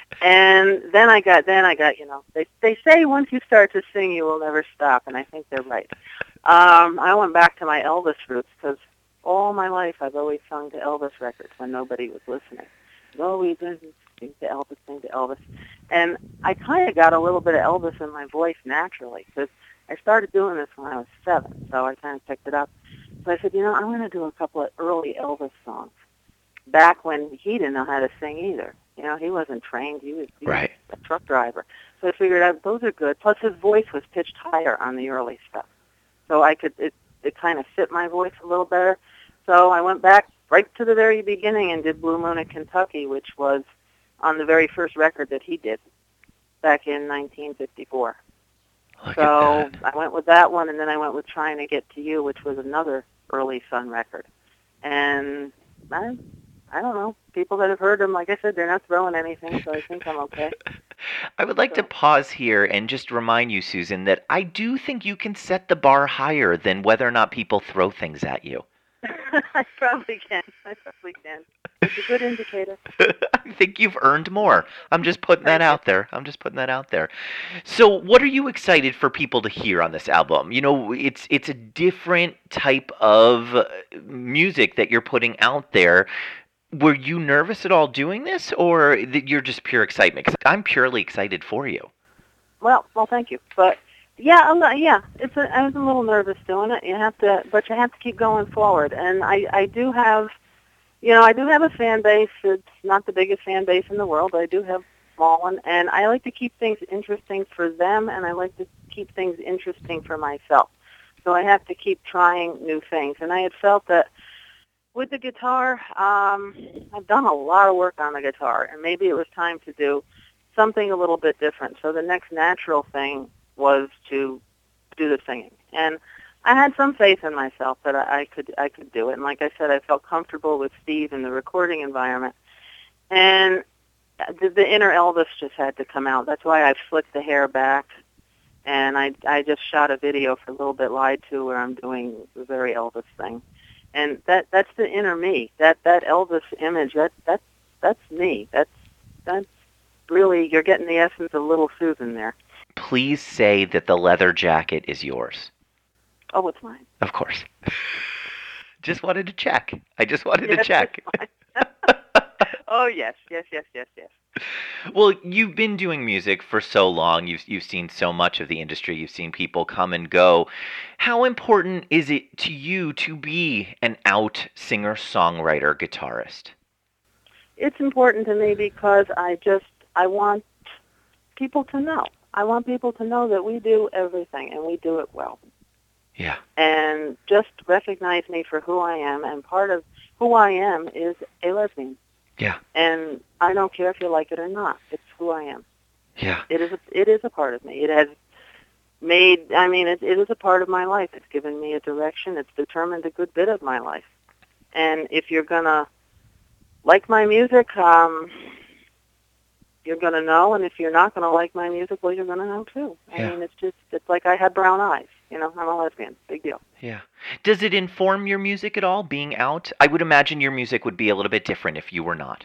And then I got, then I got, you know, they they say once you start to sing, you will never stop, and I think they're right. Um, I went back to my Elvis roots because all my life I've always sung to Elvis records when nobody was listening. Always sing to Elvis, sing to Elvis. And I kind of got a little bit of Elvis in my voice naturally because I started doing this when I was seven, so I kind of picked it up. So I said, you know, I'm going to do a couple of early Elvis songs back when he didn't know how to sing either. You know, he wasn't trained. He was, he Right. was a truck driver. So I figured out those are good. Plus his voice was pitched higher on the early stuff. So I could, it, it kind of fit my voice a little better. So I went back right to the very beginning and did Blue Moon of Kentucky, which was on the very first record that he did back in nineteen fifty-four. Look so at that. I went with that one, and then I went with Trying to Get to You, which was another early Sun record. And I, I don't know. People that have heard them, like I said, they're not throwing anything, so I think I'm okay. I would like to pause here and just remind you, Susan, that I do think you can set the bar higher than whether or not people throw things at you. I probably can. I probably can. It's a good indicator. I think you've earned more. I'm just putting that out there. I'm just putting that out there. So what are you excited for people to hear on this album? You know, it's it's a different type of music that you're putting out there. Were you nervous at all doing this, or that you're just pure excitement? Because I'm purely excited for you. Well, well, thank you. But yeah, I'm not, yeah, it's a, I was a little nervous doing it. You have to, but you have to keep going forward. And I, I do have, you know, I do have a fan base. It's not the biggest fan base in the world, but I do have a small one. And I like to keep things interesting for them, and I like to keep things interesting for myself. So I have to keep trying new things. And I had felt that with the guitar, um, I've done a lot of work on the guitar, and maybe it was time to do something a little bit different. So the next natural thing was to do the singing. And I had some faith in myself that I, I could I could do it. And like I said, I felt comfortable with Steve in the recording environment. And the, the inner Elvis just had to come out. That's why I flicked the hair back. And I I just shot a video for A Little Bit Lied To where I'm doing the very Elvis thing. And that that's the inner me. That that Elvis image, that that's that's me. That's that's really, you're getting the essence of Little Susan there. Please say that the leather jacket is yours. Oh, it's mine. Of course. Just wanted to check. I just wanted Yes, to check. it's mine. Oh, yes, yes, yes, yes, yes. Well, you've been doing music for so long. You've you've seen so much of the industry. You've seen people come and go. How important is it to you to be an out singer, songwriter, guitarist? It's important to me because I just, I want people to know. I want people to know that we do everything and we do it well. Yeah. And just recognize me for who I am, and part of who I am is a lesbian. Yeah. And I don't care if you like it or not. It's who I am. Yeah. It is a, it is a part of me. It has made, I mean, it, it is a part of my life. It's given me a direction. It's determined a good bit of my life. And if you're going to like my music, um, you're going to know. And if you're not going to like my music, well, you're going to know too. I Yeah. mean, it's just, it's like I had brown eyes. You know, I'm a lesbian. Big deal. Yeah. Does it inform your music at all, being out? I would imagine your music would be a little bit different if you were not.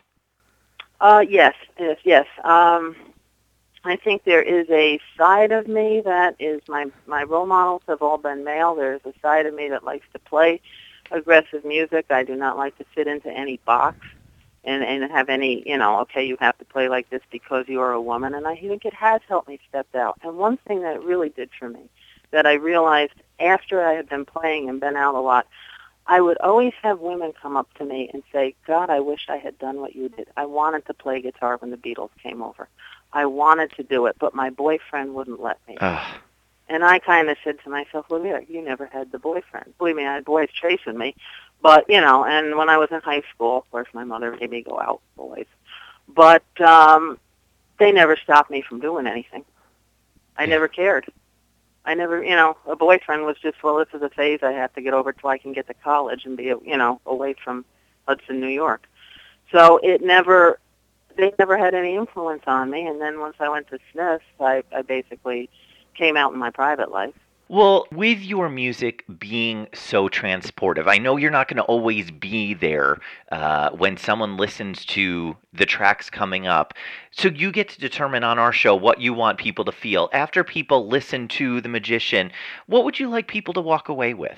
Uh, yes, yes, yes. Um, I think there is a side of me that is, my, my role models have all been male. There's a side of me that likes to play aggressive music. I do not like to fit into any box and, and have any, you know, okay, you have to play like this because you are a woman. And I think it has helped me step out. And one thing that it really did for me, that I realized after I had been playing and been out a lot, I would always have women come up to me and say, God, I wish I had done what you did. I wanted to play guitar when the Beatles came over. I wanted to do it, but my boyfriend wouldn't let me. Ugh. And I kind of said to myself, well, yeah, you never had the boyfriend. Believe me, I had boys chasing me. But, you know, and when I was in high school, of course, my mother made me go out, boys. But um, they never stopped me from doing anything. I never cared. I never, you know, a boyfriend was just, well, this is a phase I have to get over till I can get to college and be, you know, away from Hudson, New York. So it never, they never had any influence on me. And then once I went to Smith's, I, I basically came out in my private life. Well, with your music being so transportive, I know you're not going to always be there uh, when someone listens to the tracks coming up. So you get to determine on our show what you want people to feel. After people listen to The Magician, what would you like people to walk away with?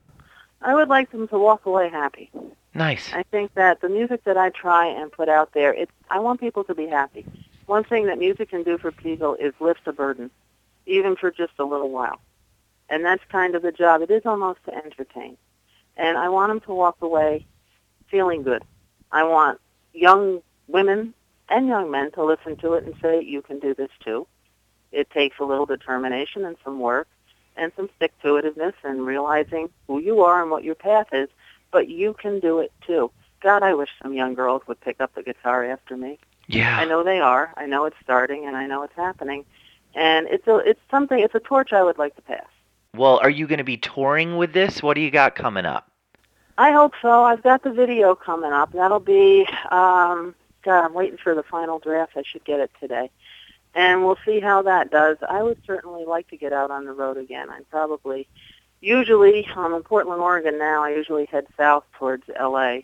I would like them to walk away happy. Nice. I think that the music that I try and put out there, it's, I want people to be happy. One thing that music can do for people is lift a burden, even for just a little while. And that's kind of the job. It is almost to entertain. And I want them to walk away feeling good. I want young women and young men to listen to it and say, you can do this too. It takes a little determination and some work and some stick-to-itiveness and realizing who you are and what your path is, but you can do it too. God, I wish some young girls would pick up the guitar after me. Yeah. I know they are. I know it's starting, and I know it's happening. And it's a, it's something, it's a torch I would like to pass. Well, are you going to be touring with this? What do you got coming up? I hope so. I've got the video coming up. That'll be, um, God, I'm waiting for the final draft. I should get it today. And we'll see how that does. I would certainly like to get out on the road again. I'm probably, usually, I'm in Portland, Oregon now. I usually head south towards L A.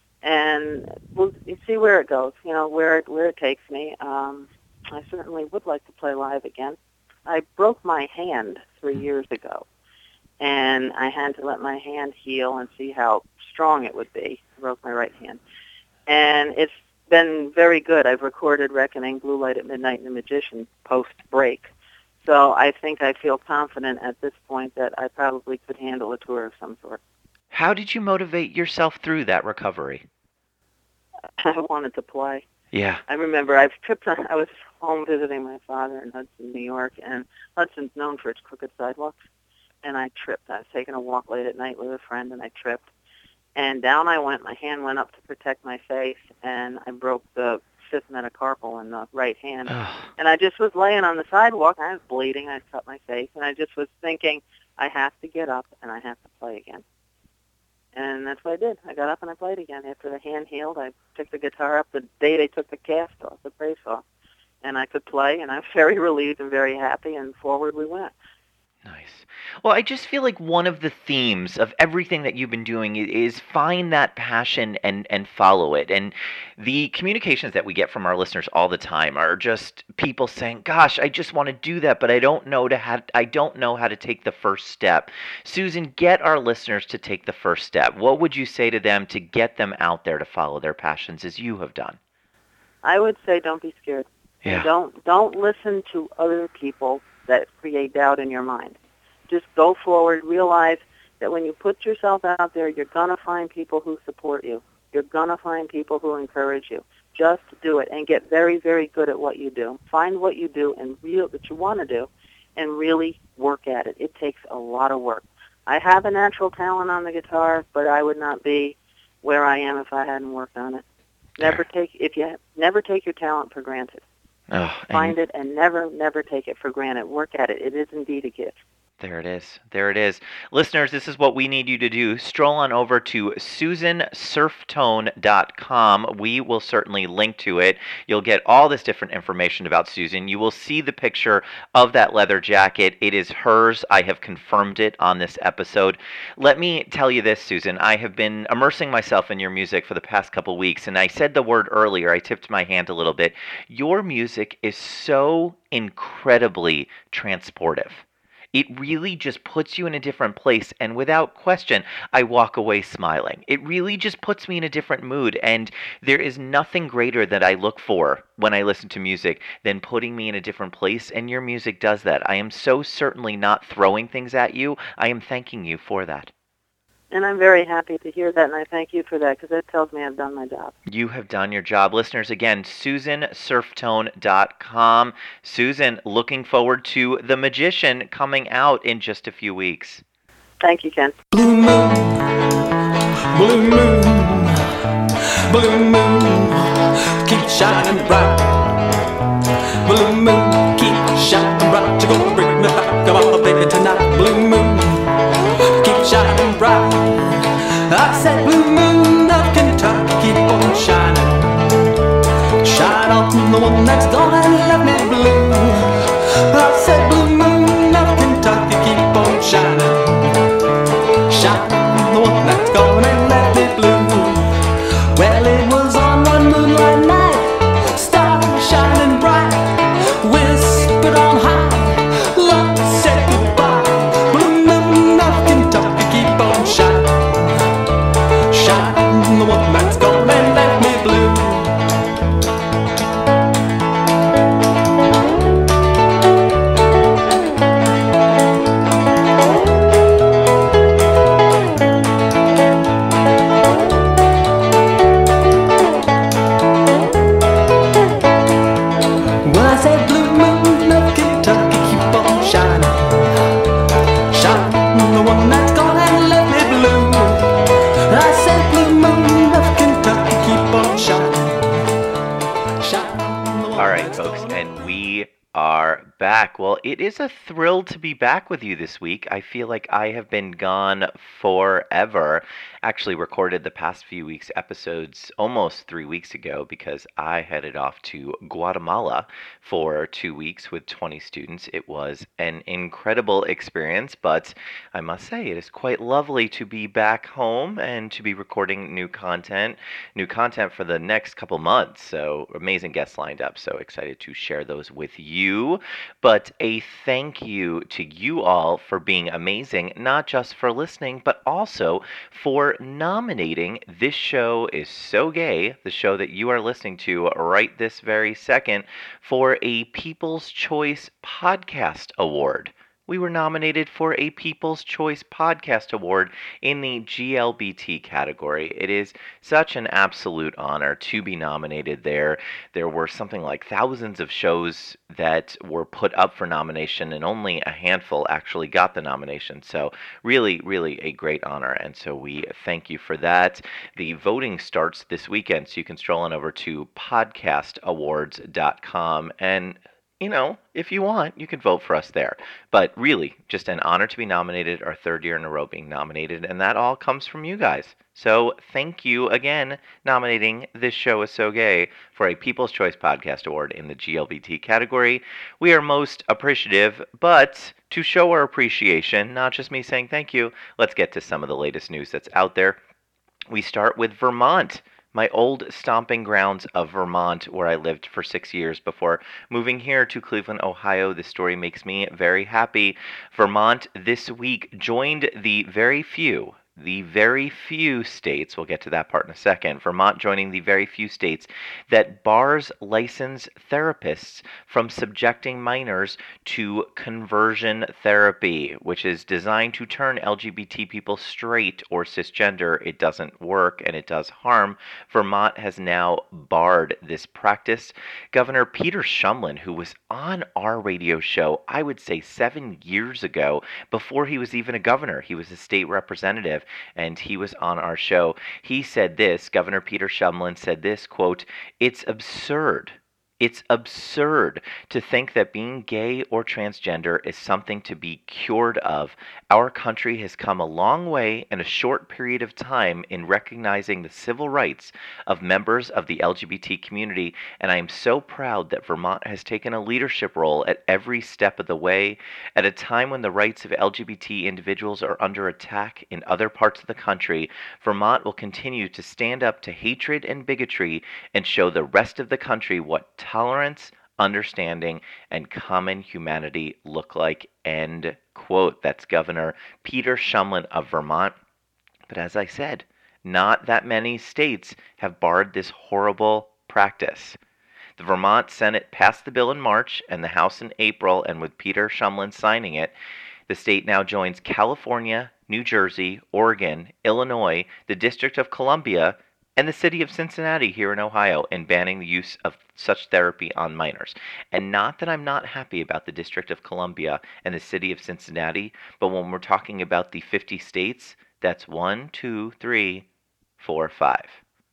And we'll see where it goes, you know, where it, where it takes me. Um, I certainly would like to play live again. I broke my hand three years ago, and I had to let my hand heal and see how strong it would be. I broke my right hand. And it's been very good. I've recorded Reckoning, Blue Light at Midnight, and The Magician post-break. So I think I feel confident at this point that I probably could handle a tour of some sort. How did you motivate yourself through that recovery? I wanted to play. Yeah. I remember I've tripped on, I was home visiting my father in Hudson, New York, and Hudson's known for its crooked sidewalks, and I tripped. I was taking a walk late at night with a friend, and I tripped. And down I went. My hand went up to protect my face, and I broke the fifth metacarpal in the right hand. Ugh. And I just was laying on the sidewalk. I was bleeding. I cut my face, and I just was thinking, I have to get up, and I have to play again. And that's what I did. I got up and I played again. After the hand healed, I picked the guitar up the day they took the cast off, the brace off. And I could play, and I was very relieved and very happy, and forward we went. Nice. Well, I just feel like one of the themes of everything that you've been doing i- is find that passion and and follow it. And the communications that we get from our listeners all the time are just people saying, "Gosh, I just want to do that, but I don't know to how I don't know how to take the first step." Susan, get our listeners to take the first step. What would you say to them to get them out there to follow their passions as you have done? I would say don't be scared. Yeah. And don't don't listen to other people that create doubt in your mind. Just go forward. Realize that when you put yourself out there, you're going to find people who support you. You're going to find people who encourage you. Just do it and get very, very good at what you do. Find what you do and real that you want to do and really work at it. It takes a lot of work. I have a natural talent on the guitar, but I would not be where I am if I hadn't worked on it. Never take if you never take your talent for granted. Oh, Find it and never, never take it for granted. Work at it. It is indeed a gift. There it is. There it is. Listeners, this is what we need you to do. Stroll on over to susan surftone dot com. We will certainly link to it. You'll get all this different information about Susan. You will see the picture of that leather jacket. It is hers. I have confirmed it on this episode. Let me tell you this, Susan. I have been immersing myself in your music for the past couple weeks, and I said the word earlier. I tipped my hand a little bit. Your music is so incredibly transportive. It really just puts you in a different place, and without question, I walk away smiling. It really just puts me in a different mood, and there is nothing greater that I look for when I listen to music than putting me in a different place, and your music does that. I am so certainly not throwing things at you. I am thanking you for that. And I'm very happy to hear that, and I thank you for that because that tells me I've done my job. You have done your job. Listeners, again, susan surftone dot com. Susan, looking forward to The Magician coming out in just a few weeks. Thank you, Ken. Blue moon, blue moon, blue moon, keep shining bright. Blue moon, keep shining bright. You're gonna bring me back, come on, baby, tonight. Blue moon, keep shining bright. I said, blue moon of Kentucky, keep on shining. Shine on the one that's gonna let me blue. I said, blue moon of Kentucky, keep on shining. Shine on the one that's gonna let me blue. Well, it was on one moonlight night, stars shining bright, whispered on high, love said goodbye. Blue moon of Kentucky, keep on shining. Shine on the one that's gonna let me blue. Well, I said, blue moon of Kentucky, keep on shining. Shine on the one that's gonna let me blue. I said, blue moon of Kentucky, keep on shining. Shine on the one All right, that's folks, gonna- and we are back. Well, it is a thrill to be back with you this week. I feel like I have been gone forever. Actually recorded the past few weeks' episodes almost three weeks ago because I headed off to Guatemala for two weeks with twenty students. It was an incredible experience, but I must say it is quite lovely to be back home and to be recording new content, new content for the next couple months. So amazing guests lined up. So excited to share those with you. But a thank you to you all for being amazing, not just for listening, but also for nominating This Show Is So Gay, the show that you are listening to right this very second, for a People's Choice Podcast Award. We were nominated for a People's Choice Podcast Award in the G L B T category. It is such an absolute honor to be nominated there. There were something like thousands of shows that were put up for nomination, and only a handful actually got the nomination. So really, really a great honor, and so we thank you for that. The voting starts this weekend, so you can stroll on over to podcast awards dot com and you know, if you want, you can vote for us there. But really, just an honor to be nominated, our third year in a row being nominated, and that all comes from you guys. So thank you again, nominating This Show Is So Gay for a People's Choice Podcast Award in the G L B T category. We are most appreciative, but to show our appreciation, not just me saying thank you, let's get to some of the latest news that's out there. We start with Vermont, my old stomping grounds of Vermont, where I lived for six years before moving here to Cleveland, Ohio. This story makes me very happy. Vermont this week joined the very few, the very few states, we'll get to that part in a second, Vermont joining the very few states that bars licensed therapists from subjecting minors to conversion therapy, which is designed to turn L G B T people straight or cisgender. It doesn't work and it does harm. Vermont has now barred this practice. Governor Peter Shumlin, who was on our radio show, I would say seven years ago, before he was even a governor, he was a state representative, and he was on our show. He said this, Governor Peter Shumlin said this, quote, "It's absurd. It's absurd to think that being gay or transgender is something to be cured of. Our country has come a long way in a short period of time in recognizing the civil rights of members of the L G B T community, and I am so proud that Vermont has taken a leadership role at every step of the way. At a time when the rights of L G B T individuals are under attack in other parts of the country, Vermont will continue to stand up to hatred and bigotry and show the rest of the country what tolerance, understanding, and common humanity look like," end quote. That's Governor Peter Shumlin of Vermont. But as I said, not that many states have barred this horrible practice. The Vermont Senate passed the bill in March and the House in April, and with Peter Shumlin signing it, the state now joins California, New Jersey, Oregon, Illinois, the District of Columbia, and the city of Cincinnati here in Ohio in banning the use of such therapy on minors. And not that I'm not happy about the District of Columbia and the city of Cincinnati, but when we're talking about the fifty states, that's one, two, three, four, five.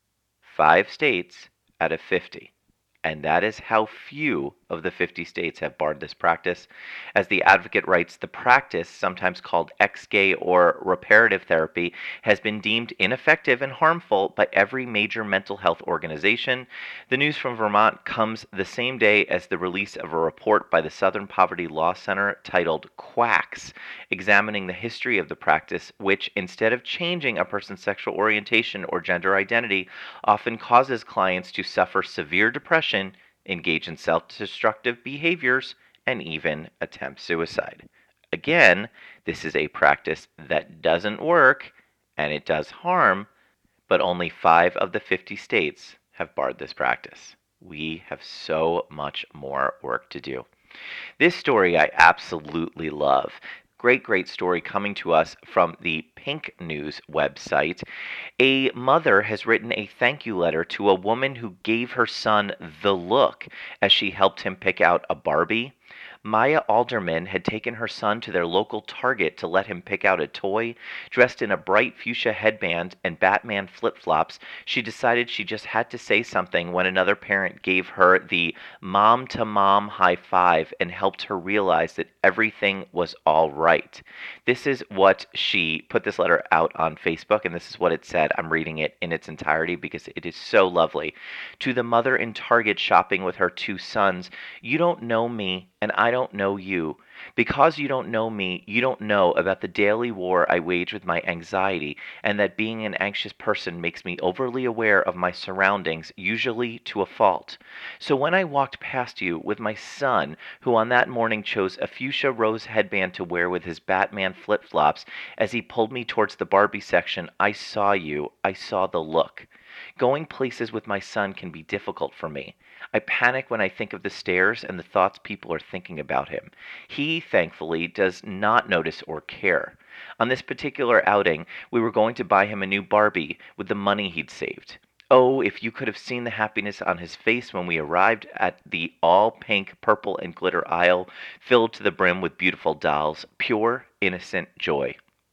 Five states out of fifty. And that is how few of the fifty states have barred this practice. As the advocate writes, the practice, sometimes called ex-gay or reparative therapy, has been deemed ineffective and harmful by every major mental health organization. The news from Vermont comes the same day as the release of a report by the Southern Poverty Law Center titled Quacks, examining the history of the practice, which, instead of changing a person's sexual orientation or gender identity, often causes clients to suffer severe depression, engage in self-destructive behaviors, and even attempt suicide. Again, this is a practice that doesn't work, and it does harm, but only five of the fifty states have barred this practice. We have so much more work to do. This story I absolutely love. Great, great story coming to us from the Pink News website. A mother has written a thank you letter to a woman who gave her son the look as she helped him pick out a Barbie. Maya Alderman had taken her son to their local Target to let him pick out a toy. Dressed in a bright fuchsia headband and Batman flip-flops, she decided she just had to say something when another parent gave her the mom-to-mom high five and helped her realize that everything was all right. This is what she put this letter out on Facebook, and this is what it said. I'm reading it in its entirety because it is so lovely. To the mother in Target shopping with her two sons, "You don't know me, and I don't know you. Because you don't know me, you don't know about the daily war I wage with my anxiety, and that being an anxious person makes me overly aware of my surroundings, usually to a fault. So when I walked past you with my son, who on that morning chose a fuchsia rose headband to wear with his Batman flip-flops, as he pulled me towards the Barbie section, I saw you, I saw the look. Going places with my son can be difficult for me. I panic when I think of the stares and the thoughts people are thinking about him. He, thankfully, does not notice or care. On this particular outing, we were going to buy him a new Barbie with the money he'd saved. Oh, if you could have seen the happiness on his face when we arrived at the all-pink, purple, and glitter aisle, filled to the brim with beautiful dolls. Pure, innocent joy.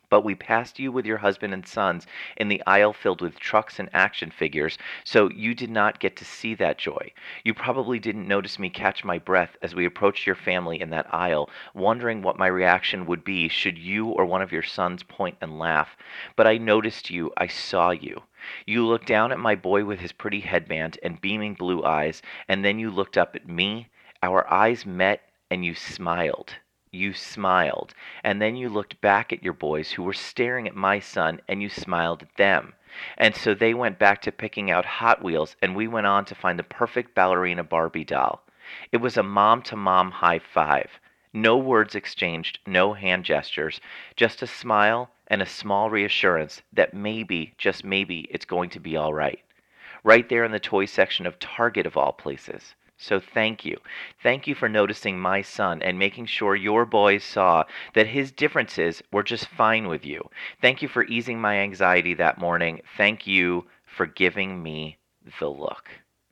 But we passed you with your husband and sons in the aisle filled with trucks and action figures, so you did not get to see that joy. You probably didn't notice me catch my breath as we approached your family in that aisle, wondering what my reaction would be should you or one of your sons point and laugh. But I noticed you, I saw you. You looked down at my boy with his pretty headband and beaming blue eyes, and then you looked up at me. Our eyes met, and you smiled. You smiled, and then you looked back at your boys who were staring at my son, and you smiled at them. And so they went back to picking out Hot Wheels, and we went on to find the perfect ballerina Barbie doll. It was a mom-to-mom high five. No words exchanged, no hand gestures, just a smile and a small reassurance that maybe, just maybe, it's going to be all right. Right there in the toy section of Target of all places. So thank you. Thank you for noticing my son and making sure your boys saw that his differences were just fine with you. Thank you for easing my anxiety that morning. Thank you for giving me the look.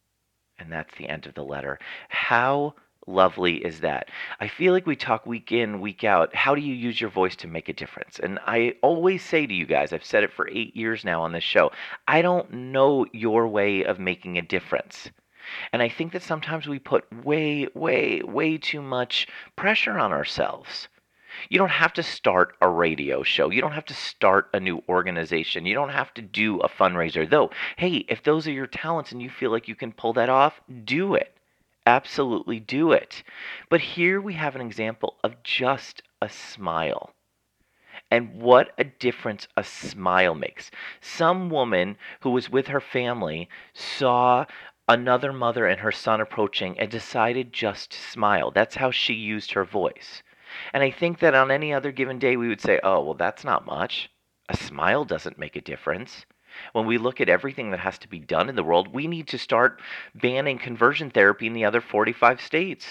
And that's the end of the letter. How lovely is that? I feel like we talk week in, week out. How do you use your voice to make a difference? And I always say to you guys, I've said it for eight years now on this show, I don't know your way of making a difference. And I think that sometimes we put way, way, way too much pressure on ourselves. You don't have to start a radio show. You don't have to start a new organization. You don't have to do a fundraiser. Though, hey, if those are your talents and you feel like you can pull that off, do it. Absolutely do it. But here we have an example of just a smile. And what a difference a smile makes. Some woman who was with her family saw another mother and her son approaching and decided just to smile. That's how she used her voice. And I think that on any other given day we would say, oh, well, that's not much. A smile doesn't make a difference. When we look at everything that has to be done in the world, we need to start banning conversion therapy in the other forty-five states.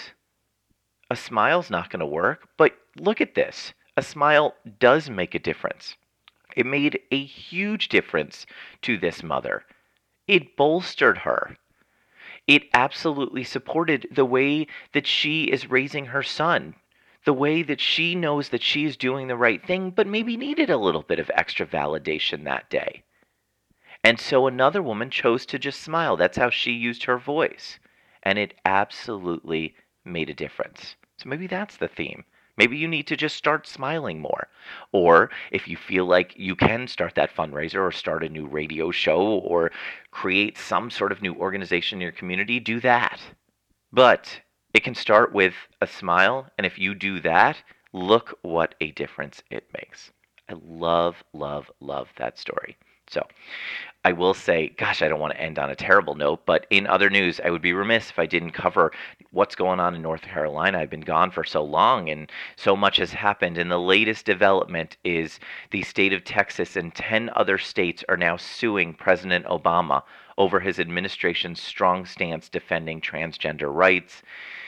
A smile's not going to work, but look at this. A smile does make a difference. It made a huge difference to this mother. It bolstered her. It absolutely supported the way that she is raising her son, the way that she knows that she is doing the right thing, but maybe needed a little bit of extra validation that day. And so another woman chose to just smile. That's how she used her voice. And it absolutely made a difference. So maybe that's the theme. Maybe you need to just start smiling more. Or if you feel like you can start that fundraiser or start a new radio show or create some sort of new organization in your community, do that. But it can start with a smile, and if you do that, look what a difference it makes. I love, love, love that story. So I will say, gosh, I don't want to end on a terrible note, but in other news, I would be remiss if I didn't cover what's going on in North Carolina. I've been gone for so long, and so much has happened. And the latest development is the state of Texas and ten other states are now suing President Obama over his administration's strong stance defending transgender rights.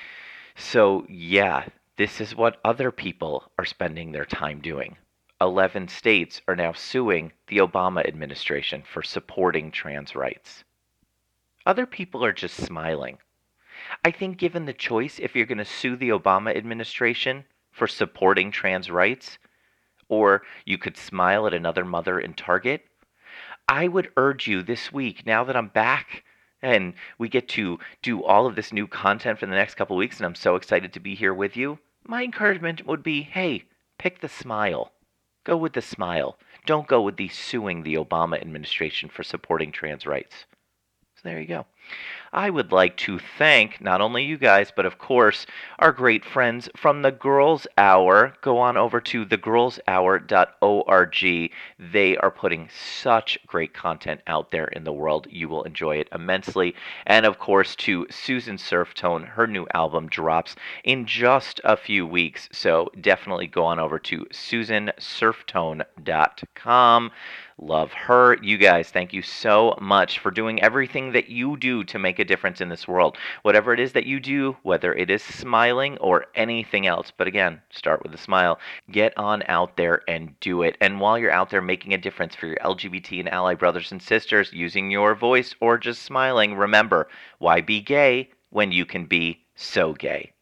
So, yeah, this is what other people are spending their time doing. eleven states are now suing the Obama administration for supporting trans rights. Other people are just smiling. I think given the choice, if you're going to sue the Obama administration for supporting trans rights, or you could smile at another mother in Target, I would urge you this week, now that I'm back and we get to do all of this new content for the next couple of weeks, and I'm so excited to be here with you, my encouragement would be, hey, pick the smile. Go with the smile. Don't go with the suing the Obama administration for supporting trans rights. So there you go. I would like to thank not only you guys, but of course, our great friends from the Girls Hour. Go on over to the girls hour dot org. They are putting such great content out there in the world. You will enjoy it immensely. And of course, to Susan Surftone. Her new album drops in just a few weeks. So definitely go on over to susan surftone dot com. Love her. You guys, thank you so much for doing everything that you do to make a difference in this world. Whatever it is that you do, whether it is smiling or anything else. But again, start with a smile. Get on out there and do it. And while you're out there making a difference for your L G B T and ally brothers and sisters, using your voice or just smiling, remember, why be gay when you can be so gay?